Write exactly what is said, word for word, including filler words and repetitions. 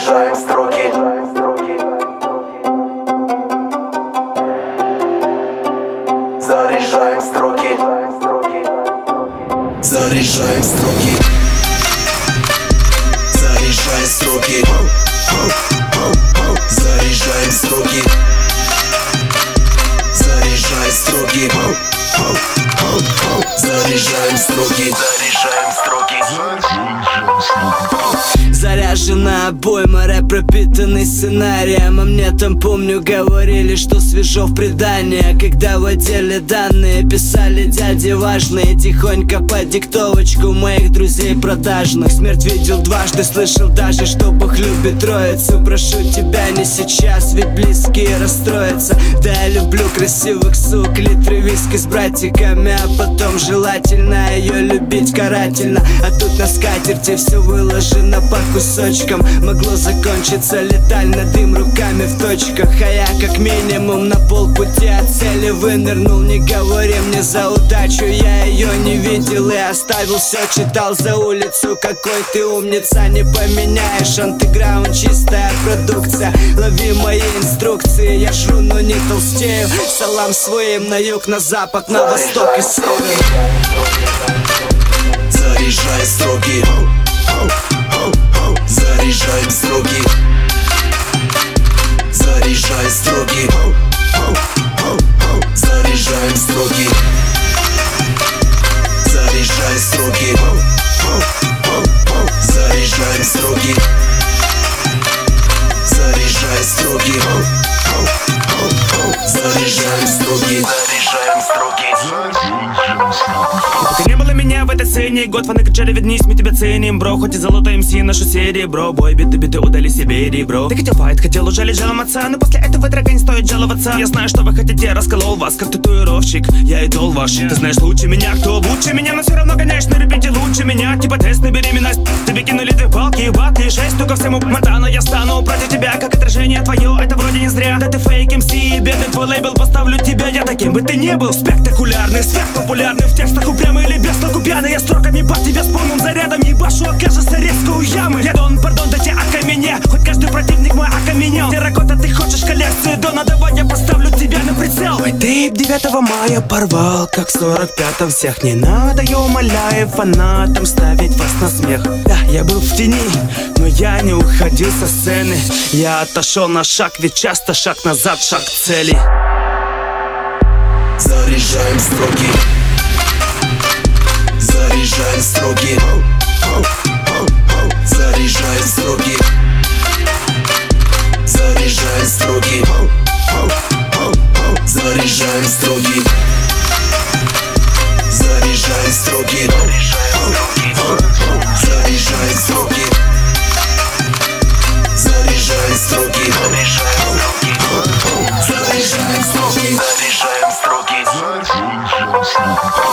Заряжаем строки. Заряжаем строки. Заряжаем строки. Заряжаем строки. Заряжаем строки. Заряжаем строки. Заряжаем строки. Заряжаем строки. Заряжена обойма, рэп пропитанный сценарием. А мне там, помню, говорили, что свежо в предание. Когда вводили данные, писали дяди важные. Тихонько под диктовочку моих друзей продажных. Смерть видел дважды, слышал даже, что Бог любит троицу. Прошу тебя не сейчас, ведь близкие расстроятся. Да, я люблю красивых сук, литры виски с братиками. А потом желательно ее любить карательно. А тут на скатерти все выложено по кусочкам. Могло закончиться летально, дым руками в точках. А я как минимум на полпути от цели вынырнул. Не говори мне за удачу, я ее не видел и оставил все, читал за улицу. Какой ты умница, не поменяешь. Андеграунд, чистая продукция. Лови мои инструкции, я жру, но не толстею. Салам своим на юг, на запад, на восток и север. Заряжай строки. Заряжаем строки. Заряжай строки. Заряжаем строки. Заряжай строки. Заряжаем строки. Заряжай строки. Заряжаем строки. Заряжаем строки. Пока не было меня в этой сцене, год фаны кричали, вернись, мы тебя ценим, бро. Хоть и золото эм си, нашу серию, бро. Бой, биты, биты, удали себе ребро. Ты хотел файт, хотел ужалить жалом отца, но после этого трека не стоит жаловаться. Я знаю, что вы хотите, расколол вас, как татуировщик. Я идол ваш, ты знаешь лучше меня, кто лучше меня. Но все равно, конечно, репите лучше меня. Типа тест на беременность, тебе кинули две палки и батли, шесть, только всему Монтана. Я стану против тебя, как отражение твое, это вроде не зря. Да ты фейк эм си, бедный твой лейбл, поставлю тебя. Я таким бы ты не был, спектакулярный, сверхпопулярный, в текстах упрямый или без толку пьяный. Я строками бат тебя с полным зарядом ебашу, окажется резко у ямы. Я дон, пардон, да тебя окамене, хоть каждый противник мой окаменел. Терракота, ты хочешь коллекцию Дона, давай я поставлю тебя на прицел. Мой тейп девятого мая порвал, как в сорок пятом. Всех не надо, я умоляю фанатам ставить вас на смех. Да, я был в тени, но я не уходил со сцены. Я отошел на шаг, ведь часто шаг назад, шаг к цели. Заряжаем строки. Заряжаем строки. Заряжаем строки. Заряжаем строки. Заряжаем строки. Заряжаем строки. Заряжаем строки. Заряжаем строки. Заряжаем строки. Заряжаем строки.